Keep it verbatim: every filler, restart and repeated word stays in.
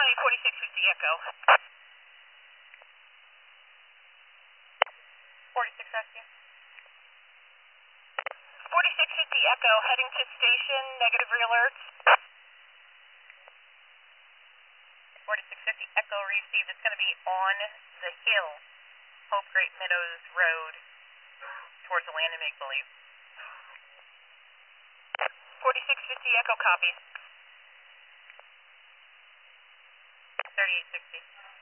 Hi, forty-six fifty Echo. forty-six Rescue. forty-six fifty Echo, heading to station, negative re-alerts. forty-six fifty Echo received. It's going to be on the hill, Hope Great Meadows Road, towards the land and make-believe. forty-six fifty Echo, copy. thirty-eight sixty.